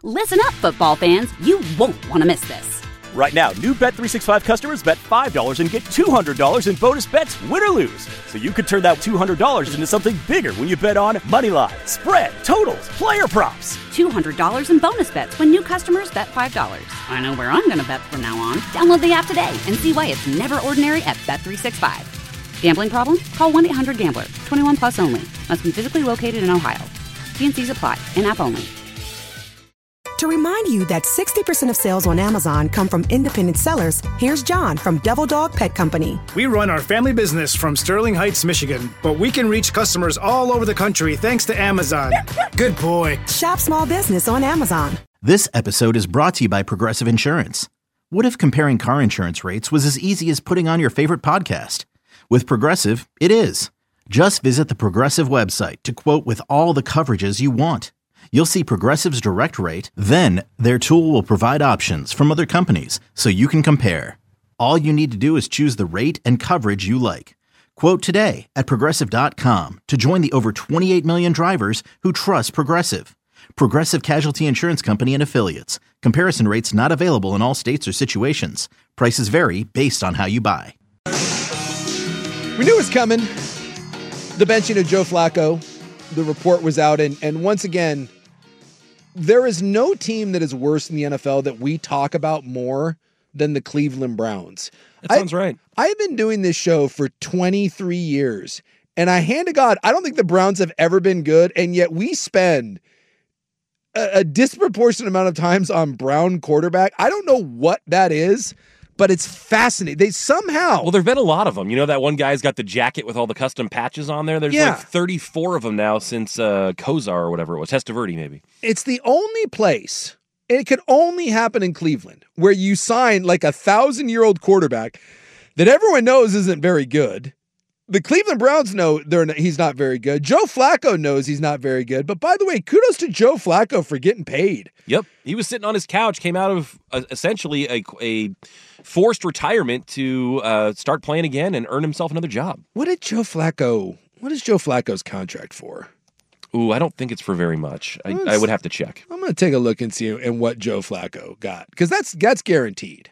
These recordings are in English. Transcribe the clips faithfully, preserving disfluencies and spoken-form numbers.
Listen up, football fans. You won't want to miss this. Right now, new Bet three sixty-five customers bet five dollars and get two hundred dollars in bonus bets, win or lose. So you could turn that two hundred dollars into something bigger when you bet on money line, spread, totals, player props. two hundred dollars in bonus bets when new customers bet five dollars. I know where I'm going to bet from now on. Download the app today and see why it's never ordinary at Bet three sixty-five. Gambling problem? Call one eight hundred gambler. twenty-one plus only. Must be physically located in Ohio. T and C's apply. In-app only. To remind you that sixty percent of sales on Amazon come from independent sellers, here's John from Devil Dog Pet Company. We run our family business from Sterling Heights, Michigan, but we can reach customers all over the country thanks to Amazon. Good boy. Shop small business on Amazon. This episode is brought to you by Progressive Insurance. What if comparing car insurance rates was as easy as putting on your favorite podcast? With Progressive, it is. Just visit the Progressive website to quote with all the coverages you want. You'll see Progressive's direct rate, then their tool will provide options from other companies so you can compare. All you need to do is choose the rate and coverage you like. Quote today at Progressive dot com to join the over twenty-eight million drivers who trust Progressive. Progressive Casualty Insurance Company and Affiliates. Comparison rates not available in all states or situations. Prices vary based on how you buy. We knew it was coming. The benching of Joe Flacco. The report was out, and, and once again, there is no team that is worse in the N F L that we talk about more than the Cleveland Browns. That sounds I, right. I've been doing this show for twenty-three years, and I hand to God, I don't think the Browns have ever been good, and yet we spend a, a disproportionate amount of times on Brown quarterback. I don't know what that is, but it's fascinating. They somehow... Well, there have been a lot of them. You know, that one guy's got the jacket with all the custom patches on there? There's yeah. like thirty-four of them now since uh, Kozar or whatever it was. Testaverde, maybe. It's the only place, and it could only happen in Cleveland, where you sign like a thousand-year-old quarterback that everyone knows isn't very good. The Cleveland Browns know they're not, he's not very good. Joe Flacco knows he's not very good. But by the way, kudos to Joe Flacco for getting paid. Yep. He was sitting on his couch, came out of uh, essentially a, a forced retirement to uh, start playing again and earn himself another job. What did Joe Flacco, what is Joe Flacco's contract for? Ooh, I don't think it's for very much. I, I would have to check. I'm going to take a look and see and what Joe Flacco got, because that's that's guaranteed.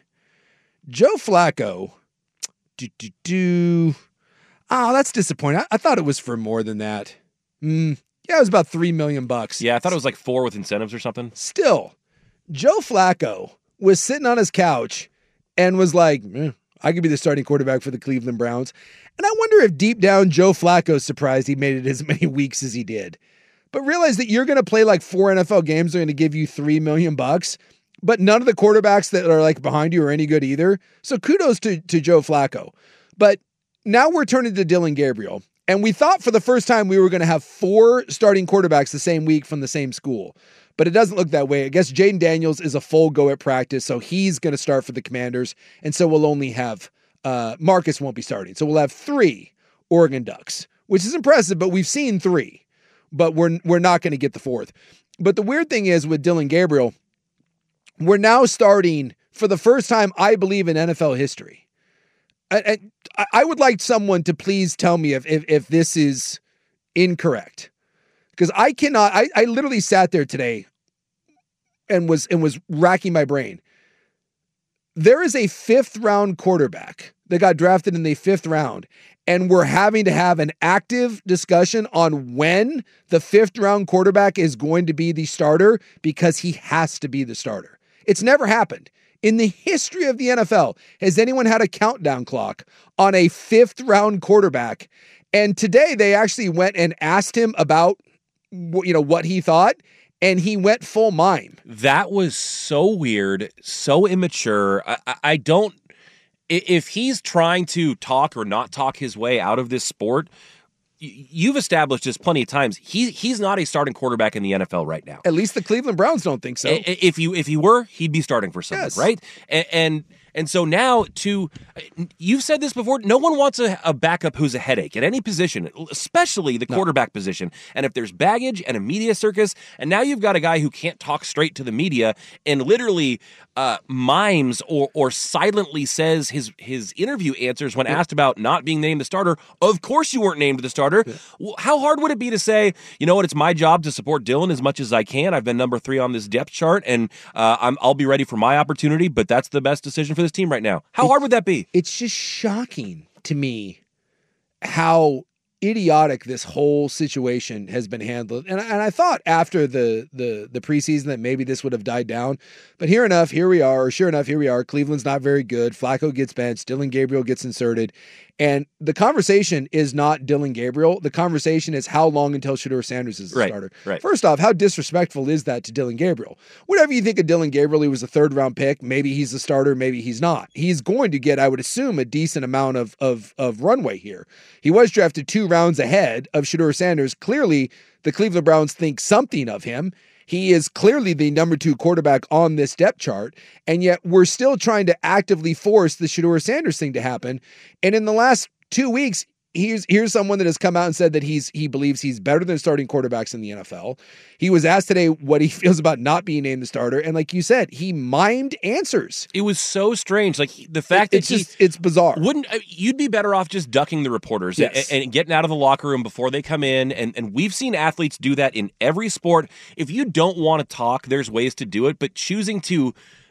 Joe Flacco, do do do. Oh, that's disappointing. I, I thought it was for more than that. Mm, yeah, it was about three million bucks. Yeah, I thought it was like four with incentives or something. Still, Joe Flacco was sitting on his couch and was like, eh, I could be the starting quarterback for the Cleveland Browns. And I wonder if deep down Joe Flacco's surprised he made it as many weeks as he did. But realize that you're going to play like four N F L games, they're going to give you three million bucks, but none of the quarterbacks that are like behind you are any good either. So kudos to, to Joe Flacco. But now we're turning to Dillon Gabriel. And we thought for the first time we were going to have four starting quarterbacks the same week from the same school. But it doesn't look that way. I guess Jaden Daniels is a full go at practice, so he's going to start for the Commanders. And so we'll only have, uh, Marcus won't be starting. So we'll have three Oregon Ducks, which is impressive, but we've seen three. But we're, we're not going to get the fourth. But the weird thing is with Dillon Gabriel, we're now starting for the first time, I believe, in N F L history. I, I, I would like someone to please tell me if if, if this is incorrect, because I cannot. I, I literally sat there today and was and was racking my brain. There is a fifth round quarterback that got drafted in the fifth round, and we're having to have an active discussion on when the fifth round quarterback is going to be the starter because he has to be the starter. It's never happened. In the history of the N F L, has anyone had a countdown clock on a fifth round quarterback? And today they actually went and asked him about, you know, what he thought, and he went full mime. That was so weird, so immature. I, I, I don't, if he's trying to talk or not talk his way out of this sport, you've established this plenty of times. He he's not a starting quarterback in the N F L right now. At least the Cleveland Browns don't think so. If you if he were, he'd be starting for someone, yes. right? And, and And so now to, you've said this before, no one wants a, a backup who's a headache at any position, especially the no. quarterback position. And if there's baggage and a media circus, and now you've got a guy who can't talk straight to the media and literally uh, mimes or or silently says his his interview answers when yeah. asked about not being named the starter. Of course you weren't named the starter. Yeah. How hard would it be to say, you know what, it's my job to support Dylan as much as I can. I've been number three on this depth chart, and uh, I'm, I'll be ready for my opportunity, but that's the best decision for this team right now. How it's, hard would that be? It's just shocking to me how idiotic this whole situation has been handled. And, and I thought after the, the the preseason that maybe this would have died down. But here enough, here we are. Or sure enough, here we are. Cleveland's not very good. Flacco gets benched. Dylan Gabriel gets inserted. And the conversation is not Dylan Gabriel. The conversation is how long until Shedeur Sanders is the right, starter. Right. First off, how disrespectful is that to Dylan Gabriel? Whatever you think of Dylan Gabriel, he was a third round pick. Maybe he's the starter, maybe he's not. He's going to get, I would assume, a decent amount of of, of runway here. He was drafted two rounds ahead of Shedeur Sanders. Clearly, the Cleveland Browns think something of him. He is clearly the number two quarterback on this depth chart, and yet we're still trying to actively force the Shedeur Sanders thing to happen. And in the last two weeks, here's here's someone that has come out and said that he's he believes he's better than starting quarterbacks in the N F L. He was asked today what he feels about not being named the starter, and like you said, he mimed answers. It was so strange, like the fact it, it's that he just it's bizarre. Wouldn't you'd be better off just ducking the reporters yes. and, and getting out of the locker room before they come in, and and we've seen athletes do that in every sport. If you don't want to talk, there's ways to do it, but choosing to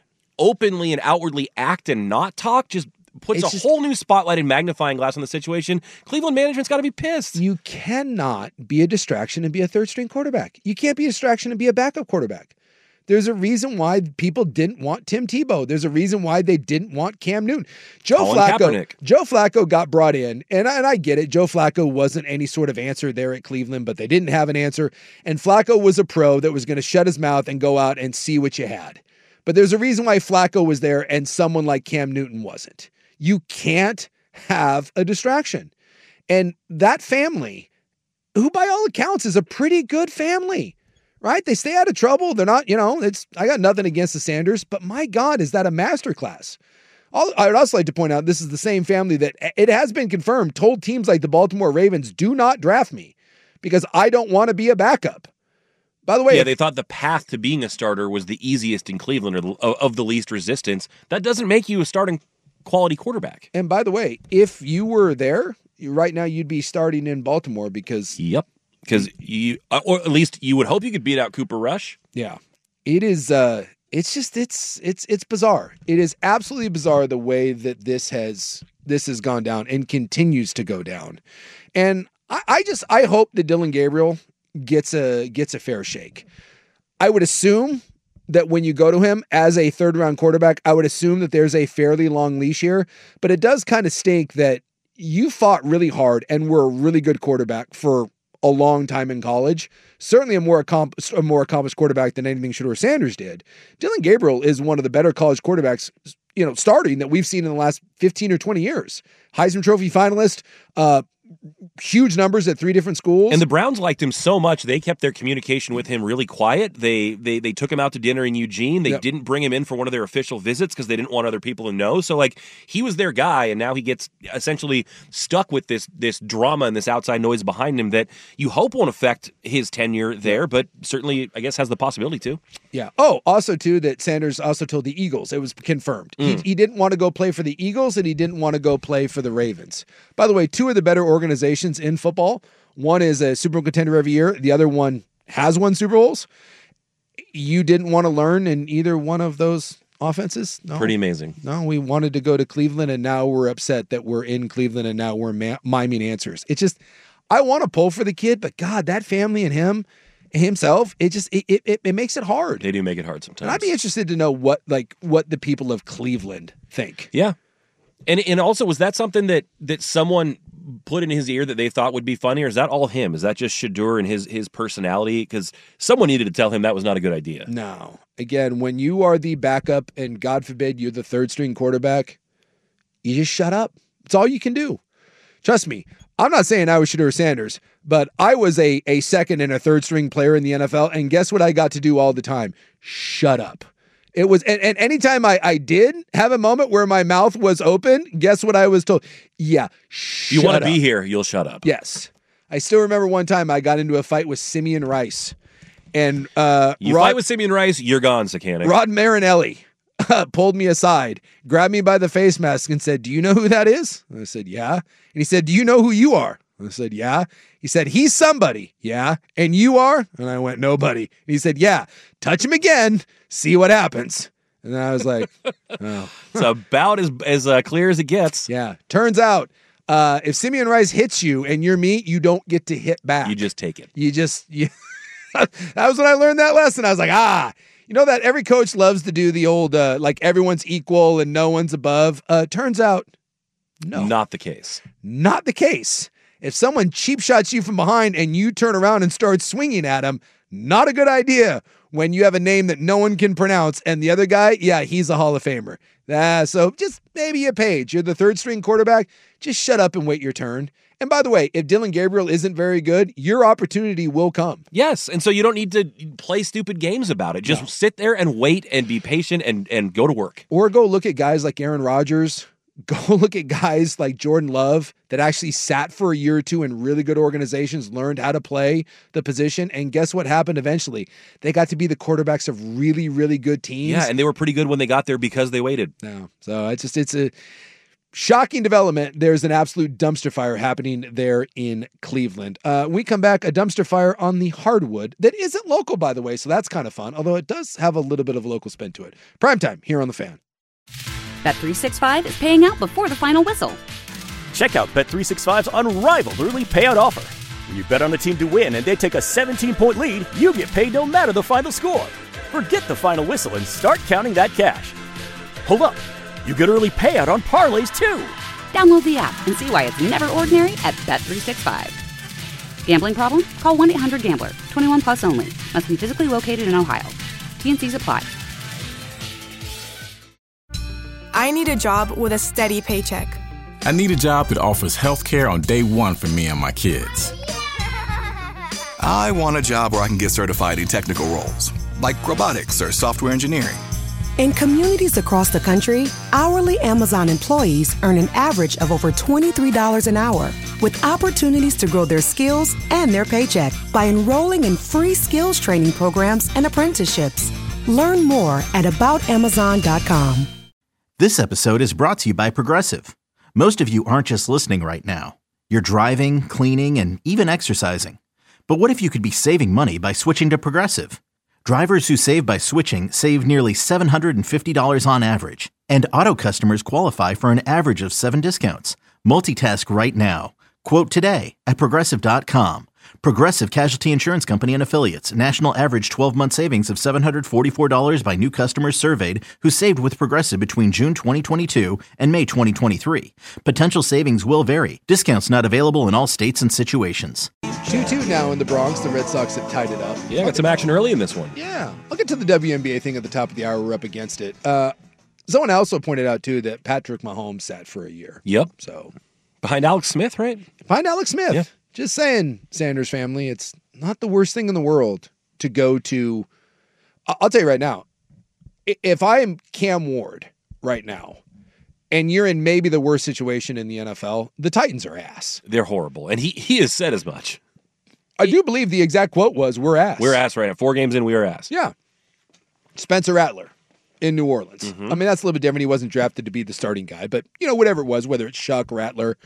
openly and outwardly act and not talk just puts it's a just, whole new spotlight and magnifying glass on the situation. Cleveland management's got to be pissed. You cannot be a distraction and be a third-string quarterback. You can't be a distraction and be a backup quarterback. There's a reason why people didn't want Tim Tebow. There's a reason why they didn't want Cam Newton. Joe Colin Flacco. Kaepernick. Joe Flacco got brought in, and I, and I get it. Joe Flacco wasn't any sort of answer there at Cleveland, but they didn't have an answer. And Flacco was a pro that was going to shut his mouth and go out and see what you had. But there's a reason why Flacco was there and someone like Cam Newton wasn't. You can't have a distraction. And that family, who by all accounts is a pretty good family, right? They stay out of trouble. They're not, you know, it's, I got nothing against the Sanders, but my God, is that a masterclass? I would also like to point out, this is the same family that it has been confirmed, told teams like the Baltimore Ravens, do not draft me because I don't want to be a backup. By the way, yeah, they thought the path to being a starter was the easiest in Cleveland, or of the least resistance. That doesn't make you a starting quality quarterback. And by the way, if you were there right now, you'd be starting in Baltimore because yep, because you, or at least you would hope you could beat out Cooper Rush. Yeah, it is. Uh, it's just it's it's it's bizarre. It is absolutely bizarre the way that this has this has gone down and continues to go down. And I, I just I hope that Dylan Gabriel gets a gets a fair shake. I would assume that when you go to him as a third round quarterback, I would assume that there's a fairly long leash here, but it does kind of stink that you fought really hard and were a really good quarterback for a long time in college. Certainly a more accomplished, a more accomplished quarterback than anything Shedeur Sanders did. Dylan Gabriel is one of the better college quarterbacks, you know, starting that we've seen in the last fifteen or twenty years. Heisman Trophy finalist, uh, huge numbers at three different schools. And the Browns liked him so much, they kept their communication with him really quiet. They they they took him out to dinner in Eugene. They yep. didn't bring him in for one of their official visits because they didn't want other people to know. So, like, he was their guy, and now he gets essentially stuck with this this drama and this outside noise behind him that you hope won't affect his tenure there, but certainly, I guess, has the possibility to. Yeah. Oh, also, too, that Sanders also told the Eagles. It was confirmed. Mm. He, he didn't want to go play for the Eagles, and he didn't want to go play for the Ravens. By the way, two of the better organizations in football. One is a Super Bowl contender every year. The other one has won Super Bowls. You didn't want to learn in either one of those offenses? No. Pretty amazing. No, we wanted to go to Cleveland, and now we're upset that we're in Cleveland, and now we're ma- miming answers. It's just, I want to pull for the kid, but God, that family and him, himself, it just, it, it, it makes it hard. They do make it hard sometimes. And I'd be interested to know what, like, what the people of Cleveland think. Yeah. And and also, was that something that, that someone put in his ear that they thought would be funny, or is that all him? Is that just Shedeur and his his personality? Because someone needed to tell him that was not a good idea. No. Again, when you are the backup and God forbid you're the third string quarterback, you just shut up. It's all you can do. Trust me, I'm not saying I was Shedeur Sanders, but I was a, a second and a third string player in the N F L, and guess what I got to do all the time? Shut up. It was, and, and anytime I, I did have a moment where my mouth was open, guess what I was told? Yeah, You want to up. be here, you'll shut up. Yes. I still remember one time I got into a fight with Simeon Rice. And uh, You Rod, fight with Simeon Rice, you're gone, Sakanic. Rod Marinelli uh, pulled me aside, grabbed me by the face mask and said, do you know who that is? And I said, yeah. And he said, do you know who you are? And I said, yeah. He said, he's somebody. Yeah. And you are? And I went, nobody. And he said, yeah, touch him again, see what happens. And I was like, oh. It's about as, as uh, clear as it gets. Yeah. Turns out, uh, if Simeon Rice hits you and you're me, you don't get to hit back. You just take it. You just, you, that was when I learned that lesson. I was like, ah, you know that every coach loves to do the old, uh, like everyone's equal and no one's above. Uh, turns out, no. Not the case. Not the case. If someone cheap shots you from behind and you turn around and start swinging at them, not a good idea when you have a name that no one can pronounce. And the other guy, yeah, he's a Hall of Famer. Uh, so just maybe a page. You're the third string quarterback. Just shut up and wait your turn. And by the way, if Dylan Gabriel isn't very good, your opportunity will come. Yes, and so you don't need to play stupid games about it. Just no. sit there and wait and be patient and, and go to work. Or go look at guys like Aaron Rodgers. Go look at guys like Jordan Love that actually sat for a year or two in really good organizations, learned how to play the position, and guess what happened eventually? They got to be the quarterbacks of really, really good teams. Yeah, and they were pretty good when they got there because they waited. No, so it's just, it's a shocking development. There's an absolute dumpster fire happening there in Cleveland. Uh, we come back, a dumpster fire on the hardwood that isn't local, by the way, so that's kind of fun, although it does have a little bit of a local spin to it. Primetime here on The Fan. Bet three sixty-five is paying out before the final whistle. Check out Bet three sixty-five's unrivaled early payout offer. When you bet on a team to win and they take a seventeen-point lead, you get paid no matter the final score. Forget the final whistle and start counting that cash. Hold up. You get early payout on parlays, too. Download the app and see why it's never ordinary at Bet three sixty-five. Gambling problem? Call one eight hundred gambler. twenty-one plus only. Must be physically located in Ohio. T N Cs apply. I need a job with a steady paycheck. I need a job that offers health care on day one for me and my kids. I want a job where I can get certified in technical roles, like robotics or software engineering. In communities across the country, hourly Amazon employees earn an average of over twenty-three dollars an hour, with opportunities to grow their skills and their paycheck by enrolling in free skills training programs and apprenticeships. Learn more at about amazon dot com. This episode is brought to you by Progressive. Most of you aren't just listening right now. You're driving, cleaning, and even exercising. But what if you could be saving money by switching to Progressive? Drivers who save by switching save nearly seven hundred fifty dollars on average. And auto customers qualify for an average of seven discounts. Multitask right now. Quote today at progressive dot com. Progressive Casualty Insurance Company and Affiliates. National average twelve-month savings of seven hundred forty-four dollars by new customers surveyed who saved with Progressive between June twenty twenty-two and May twenty twenty-three. Potential savings will vary. Discounts not available in all states and situations. two two now in the Bronx. The Red Sox have tied it up. Yeah, got some action early in this one. Yeah. I'll get to the W N B A thing at the top of the hour. We're up against it. Uh, someone also pointed out, too, that Patrick Mahomes sat for a year. Yep. So behind Alex Smith, right? Behind Alex Smith. Yeah. Just saying, Sanders family, it's not the worst thing in the world to go to. I'll tell you right now, if I am Cam Ward right now, and you're in maybe the worst situation in the N F L, the Titans are ass. They're horrible. And he, he has said as much. I do believe the exact quote was, we're ass. We're ass right now. Four games in, we are ass. Yeah. Spencer Rattler in New Orleans. Mm-hmm. I mean, that's a little bit different. He wasn't drafted to be the starting guy, but, you know, whatever it was, whether it's Shuck, Rattler.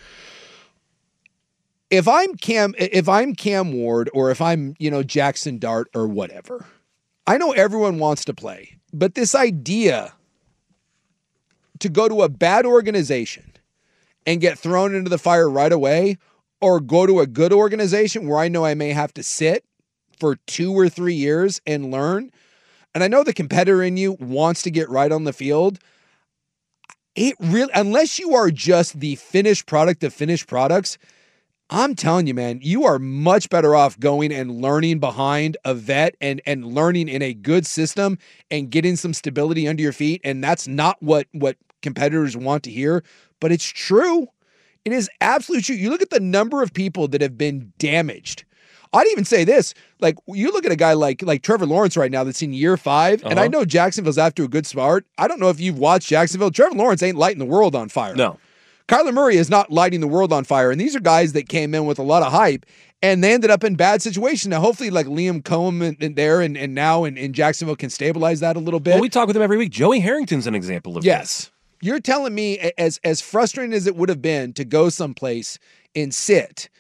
If I'm Cam, if I'm Cam Ward, or if I'm, you know, Jackson Dart or whatever, I know everyone wants to play, but this idea to go to a bad organization and get thrown into the fire right away, or go to a good organization where I know I may have to sit for two or three years and learn, and I know the competitor in you wants to get right on the field, it really, unless you are just the finished product of finished products, I'm telling you, man, you are much better off going and learning behind a vet and, and learning in a good system and getting some stability under your feet. And that's not what, what competitors want to hear, but it's true. It is absolutely true. You look at the number of people that have been damaged. I'd even say this, like you look at a guy like like Trevor Lawrence right now that's in year five, uh-huh. and I know Jacksonville's after a good start. I don't know if you've watched Jacksonville. Trevor Lawrence ain't lighting the world on fire. No. Kyler Murray is not lighting the world on fire, and these are guys that came in with a lot of hype, and they ended up in bad situations. Now, hopefully, like Liam Cohen in there and, and now in, in Jacksonville can stabilize that a little bit. Well, we talk with him every week. Joey Harrington's an example of yes. this. You're telling me, as as frustrating as it would have been to go someplace and sit,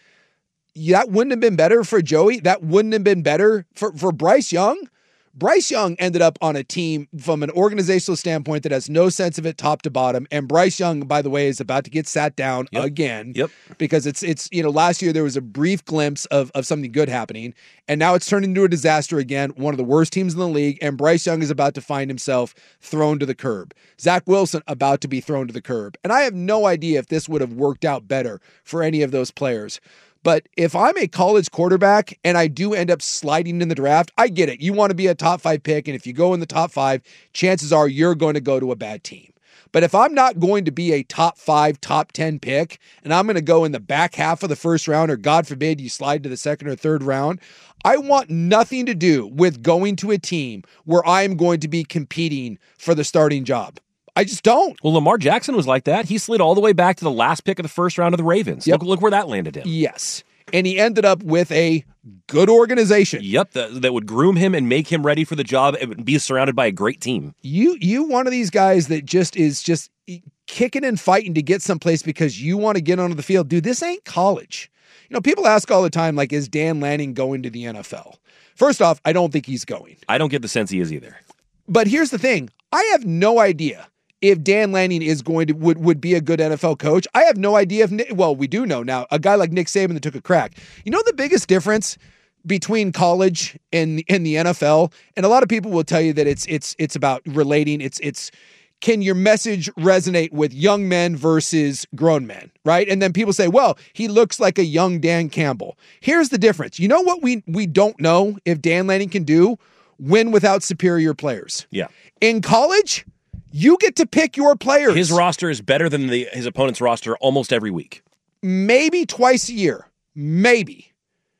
that wouldn't have been better for Joey? That wouldn't have been better for, for Bryce Young? Bryce Young ended up on a team from an organizational standpoint that has no sense of it top to bottom. And Bryce Young, by the way, is about to get sat down yep. again. Yep. Because it's, it's you know, last year there was a brief glimpse of, of something good happening. And now it's turned into a disaster again, one of the worst teams in the league. And Bryce Young is about to find himself thrown to the curb. Zach Wilson about to be thrown to the curb. And I have no idea if this would have worked out better for any of those players. But if I'm a college quarterback and I do end up sliding in the draft, I get it. You want to be a top five pick, and if you go in the top five, chances are you're going to go to a bad team. But if I'm not going to be a top five, top ten pick, and I'm going to go in the back half of the first round, or God forbid you slide to the second or third round, I want nothing to do with going to a team where I'm going to be competing for the starting job. I just don't. Well, Lamar Jackson was like that. He slid all the way back to the last pick of the first round of the Ravens. Yep. Look, look where that landed him. Yes. And he ended up with a good organization. Yep, that, that would groom him and make him ready for the job and be surrounded by a great team. You you one of these guys that just is just kicking and fighting to get someplace because you want to get onto the field. Dude, this ain't college. You know, people ask all the time, like, is Dan Lanning going to the N F L? First off, I don't think he's going. I don't get the sense he is either. But here's the thing. I have no idea if Dan Lanning is going to would, would be a good N F L coach. I have no idea if, well, we do know now, a guy like Nick Saban that took a crack. You know the biggest difference between college and, and the N F L? And a lot of people will tell you that it's it's it's about relating. It's it's can your message resonate with young men versus grown men, right? And then people say, well, he looks like a young Dan Campbell. Here's the difference. You know what we we don't know if Dan Lanning can do? Win without superior players. Yeah. In college, you get to pick your players. His roster is better than the his opponent's roster almost every week. Maybe twice a year. Maybe.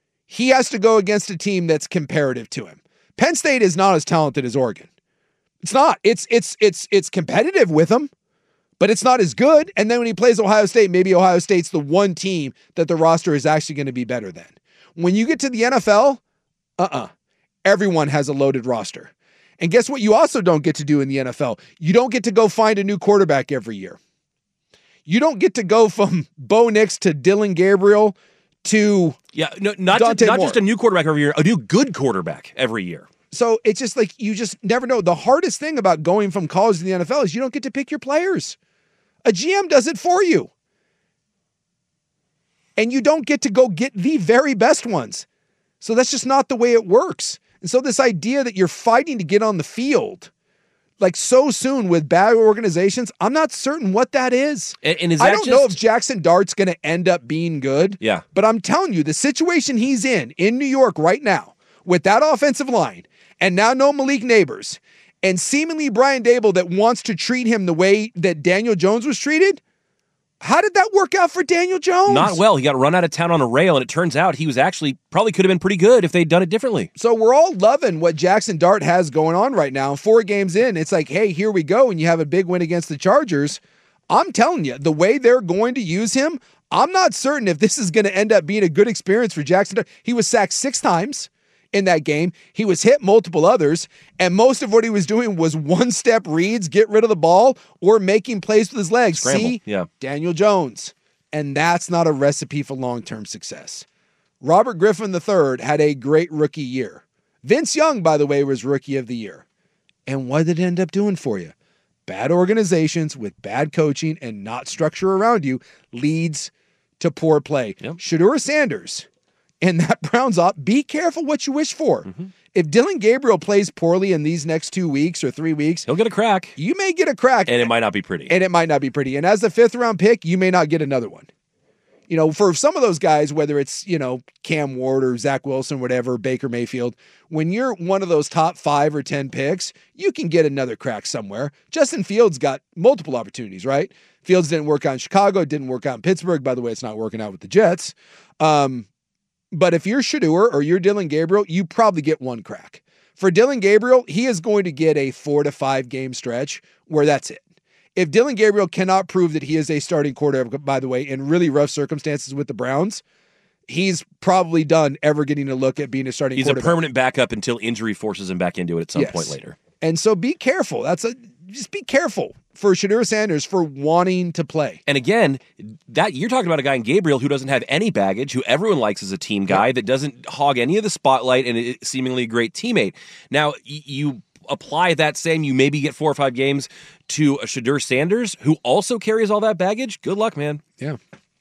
He has to go against a team that's comparative to him. Penn State is not as talented as Oregon. It's not. It's it's it's it's competitive with them, but it's not as good. And then when he plays Ohio State, maybe Ohio State's the one team that the roster is actually going to be better than. When you get to the N F L, uh-uh. Everyone has a loaded roster. And guess what you also don't get to do in the N F L? You don't get to go find a new quarterback every year. You don't get to go from Bo Nix to Dylan Gabriel to yeah, no, not, Dante just, not Moore. just a new quarterback every year, a new good quarterback every year. So it's just like you just never know. The hardest thing about going from college to the N F L is you don't get to pick your players. A G M does it for you. And you don't get to go get the very best ones. So that's just not the way it works. And so this idea that you're fighting to get on the field, like so soon with bad organizations, I'm not certain what that is. And, and is that I don't just... know if Jackson Dart's going to end up being good. Yeah. But I'm telling you, the situation he's in, in New York right now, with that offensive line, and now no Malik Neighbors, and seemingly Brian Daboll that wants to treat him the way that Daniel Jones was treated, how did that work out for Daniel Jones? Not well. He got run out of town on a rail, and it turns out he was actually probably could have been pretty good if they'd done it differently. So we're all loving what Jackson Dart has going on right now. Four games in, it's like, hey, here we go, and you have a big win against the Chargers. I'm telling you, the way they're going to use him, I'm not certain if this is going to end up being a good experience for Jackson Dart. He was sacked six times in that game. He was hit multiple others, and most of what he was doing was one-step reads, get rid of the ball, or making plays with his legs. Scramble. See? Yeah. Daniel Jones. And that's not a recipe for long-term success. Robert Griffin the third had a great rookie year. Vince Young, by the way, was rookie of the year. And what did it end up doing for you? Bad organizations with bad coaching and not structure around you leads to poor play. Yep. Shedeur Sanders and that Browns op, be careful what you wish for. Mm-hmm. If Dylan Gabriel plays poorly in these next two weeks or three weeks, he'll get a crack. You may get a crack. And it might not be pretty. And it might not be pretty. And as the fifth round pick, you may not get another one. You know, for some of those guys, whether it's, you know, Cam Ward or Zach Wilson, whatever, Baker Mayfield, when you're one of those top five or ten picks, you can get another crack somewhere. Justin Fields got multiple opportunities, right? Fields didn't work out in Chicago, didn't work out in Pittsburgh. By the way, it's not working out with the Jets. Um, But if you're Shedeur or you're Dillon Gabriel, you probably get one crack. For Dillon Gabriel, he is going to get a four to five game stretch where that's it. If Dillon Gabriel cannot prove that he is a starting quarterback, by the way, in really rough circumstances with the Browns, he's probably done ever getting a look at being a starting He's quarterback. He's a permanent backup until injury forces him back into it at some yes. point later. And so be careful. That's a just be careful for Shedeur Sanders for wanting to play. And again, that you're talking about a guy in Gabriel who doesn't have any baggage, who everyone likes as a team guy, yep. that doesn't hog any of the spotlight and is seemingly a great teammate. Now, you apply that same, you maybe get four or five games to a Shedeur Sanders who also carries all that baggage. Good luck, man. Yeah.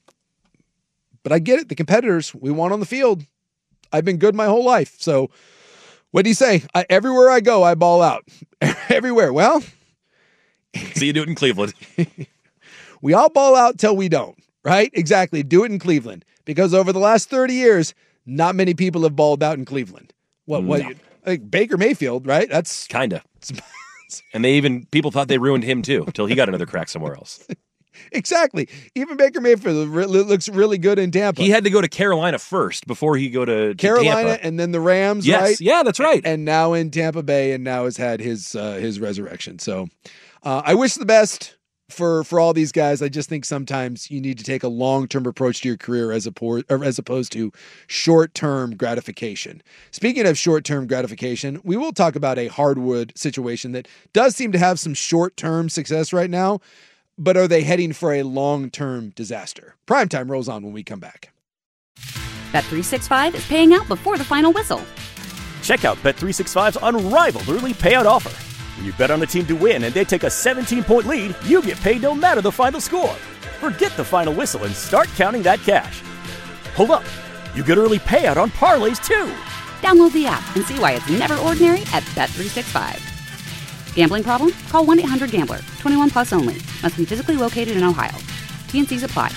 But I get it. The competitors we want on the field. I've been good my whole life. So what do you say? I, everywhere I go, I ball out. Everywhere. Well, so you do it in Cleveland. We all ball out till we don't, right? Exactly. Do it in Cleveland. Because over the last thirty years, not many people have balled out in Cleveland. What, what, no. Like Baker Mayfield, right? That's kind of. And they even, people thought they ruined him too, until he got another crack somewhere else. Exactly. Even Baker Mayfield looks really good in Tampa. He had to go to Carolina first before he go to, to Carolina Tampa. And then the Rams, yes. right? Yeah, that's right. And now in Tampa Bay, and now has had his uh, his resurrection. So uh, I wish the best for for all these guys. I just think sometimes you need to take a long-term approach to your career as, a por- or as opposed to short-term gratification. Speaking of short-term gratification, we will talk about a hardwood situation that does seem to have some short-term success right now. But are they heading for a long-term disaster? Primetime rolls on when we come back. Bet three sixty-five is paying out before the final whistle. Check out Bet three sixty-five's unrivaled early payout offer. When you bet on a team to win and they take a seventeen-point lead, you get paid no matter the final score. Forget the final whistle and start counting that cash. Hold up. You get early payout on parlays, too. Download the app and see why it's never ordinary at Bet three sixty-five. Gambling problem? Call one eight hundred gambler. twenty-one plus only. Must be physically located in Ohio. T and C's apply.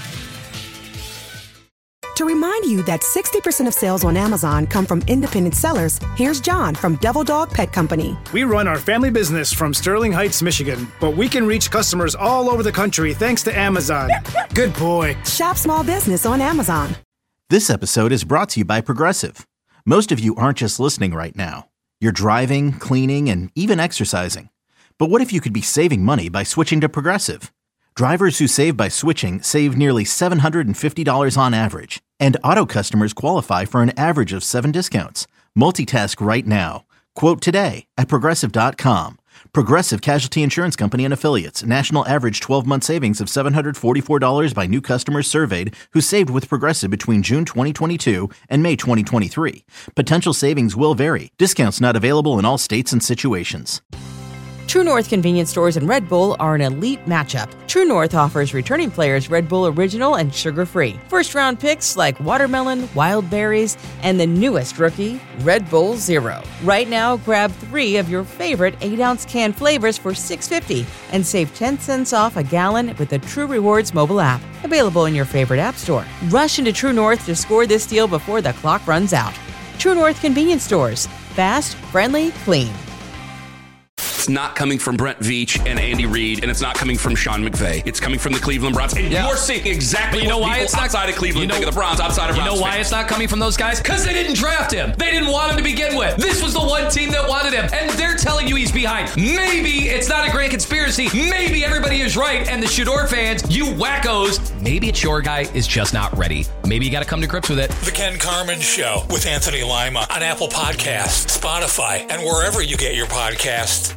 To remind you that sixty percent of sales on Amazon come from independent sellers, here's John from Devil Dog Pet Company. We run our family business from Sterling Heights, Michigan, but we can reach customers all over the country thanks to Amazon. Good boy. Shop small business on Amazon. This episode is brought to you by Progressive. Most of you aren't just listening right now. You're driving, cleaning, and even exercising. But what if you could be saving money by switching to Progressive? Drivers who save by switching save nearly seven hundred fifty dollars on average. And auto customers qualify for an average of seven discounts. Multitask right now. Quote today at Progressive dot com. Progressive Casualty Insurance Company and Affiliates. National average twelve-month savings of seven hundred forty-four dollars by new customers surveyed who saved with Progressive between June twenty twenty-two and May twenty twenty-three. Potential savings will vary. Discounts not available in all states and situations. True North convenience stores and Red Bull are an elite matchup. True North offers returning players Red Bull Original and sugar-free. First-round picks like watermelon, wild berries, and the newest rookie, Red Bull Zero. Right now, grab three of your favorite eight-ounce can flavors for six dollars and fifty cents and save ten cents off a gallon with the True Rewards mobile app. Available in your favorite app store. Rush into True North to score this deal before the clock runs out. True North convenience stores. Fast, friendly, clean. It's not coming from Brent Veach and Andy Reid, and it's not coming from Sean McVay. It's coming from the Cleveland Browns. And yeah. you're seeing exactly but you know what why people it's not, outside of Cleveland you know, think of the Browns, outside of You Browns know why fans. It's not coming from those guys? Because they didn't draft him. They didn't want him to begin with. This was the one team that wanted him, and they're telling you he's behind. Maybe it's not a grand conspiracy. Maybe everybody is right, and the Shedeur fans, you wackos, maybe it's your guy is just not ready. Maybe you got to come to grips with it. The Ken Carman Show with Anthony Lima on Apple Podcasts, Spotify, and wherever you get your podcasts.